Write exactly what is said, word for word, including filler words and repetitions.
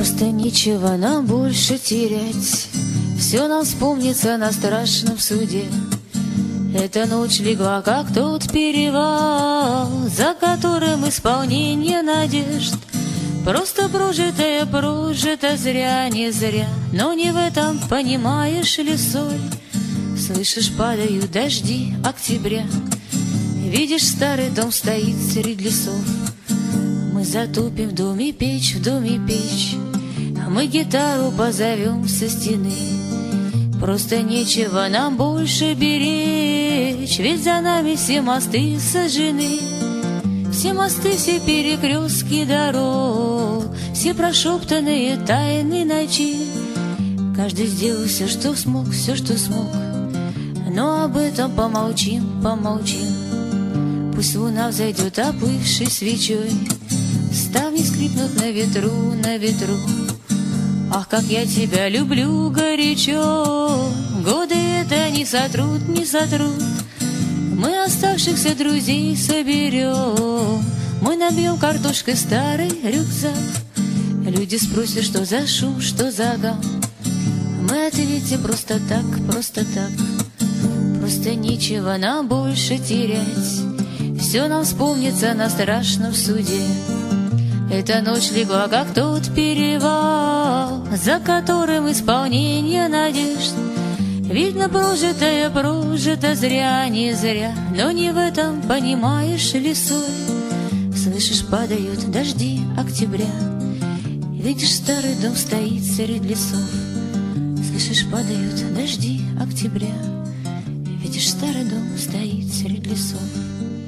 Просто нечего нам больше терять, все нам вспомнится на страшном суде. Эта ночь легла, как тот перевал, за которым исполнение надежд. Просто прожитое, прожито зря, не зря, но не в этом, понимаешь ли, соль. Слышишь, падают дожди октября, видишь, старый дом стоит среди лесов. Мы затупим в доме печь, в доме печь, а мы гитару позовем со стены. Просто нечего нам больше беречь, ведь за нами все мосты сожжены. Все мосты, все перекрестки дорог, все прошептанные тайны ночи. Каждый сделал все, что смог, все, что смог, но об этом помолчим, помолчим. Пусть луна взойдет оплывшей свечой, ставни скрипнут на ветру, на ветру. Ах, как я тебя люблю горячо, годы это не сотрут, не сотрут. Мы оставшихся друзей соберем, мы набьем картошкой старый рюкзак. Люди спросят, что за шум, что за гам. Мы ответим просто так, просто так. Просто нечего нам больше терять, все нам вспомнится на страшном суде. Эта ночь легла, как тот перевал, за которым исполнение надежд. Видно, прожитое, прожито зря, не зря, но не в этом, понимаешь ли, соль. Слышишь, падают дожди октября, видишь, старый дом стоит среди лесов. Слышишь, падают дожди октября, видишь, старый дом стоит среди лесов.